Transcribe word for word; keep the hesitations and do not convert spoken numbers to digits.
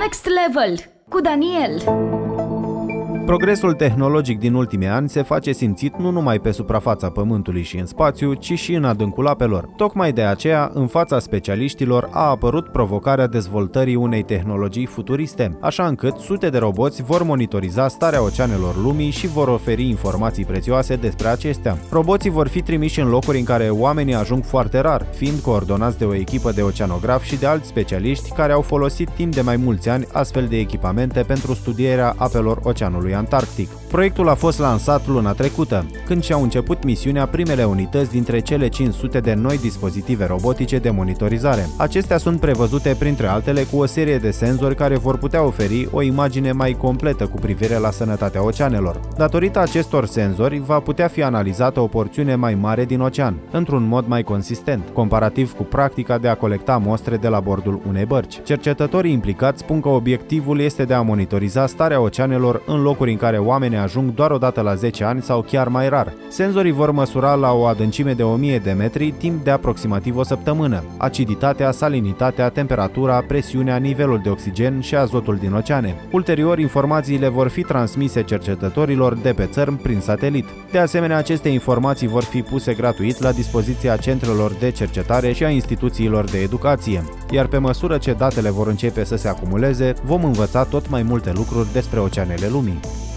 Next Level cu Daniel. Progresul tehnologic din ultimii ani se face simțit nu numai pe suprafața Pământului și în spațiu, ci și în adâncul apelor. Tocmai de aceea, în fața specialiștilor a apărut provocarea dezvoltării unei tehnologii futuriste, așa încât sute de roboți vor monitoriza starea oceanelor lumii și vor oferi informații prețioase despre acestea. Roboții vor fi trimiși în locuri în care oamenii ajung foarte rar, fiind coordonați de o echipă de oceanografi și de alți specialiști care au folosit timp de mai mulți ani astfel de echipamente pentru studierea apelor Oceanului Antarctic. Proiectul a fost lansat luna trecută, când și-au început misiunea primele unități dintre cele cinci sute de noi dispozitive robotice de monitorizare. Acestea sunt prevăzute, printre altele, cu o serie de senzori care vor putea oferi o imagine mai completă cu privire la sănătatea oceanelor. Datorită acestor senzori, va putea fi analizată o porțiune mai mare din ocean, într-un mod mai consistent, comparativ cu practica de a colecta mostre de la bordul unei bărci. Cercetătorii implicați spun că obiectivul este de a monitoriza starea oceanelor în locuri în care oamenii ajung doar o dată la zece ani sau chiar mai rar. Senzorii vor măsura la o adâncime de o mie de metri timp de aproximativ o săptămână aciditatea, salinitatea, temperatura, presiunea, nivelul de oxigen și azotul din oceane. Ulterior, informațiile vor fi transmise cercetătorilor de pe țărm prin satelit. De asemenea, aceste informații vor fi puse gratuit la dispoziția centrelor de cercetare și a instituțiilor de educație. Iar pe măsură ce datele vor începe să se acumuleze, vom învăța tot mai multe lucruri despre oceanele lumii.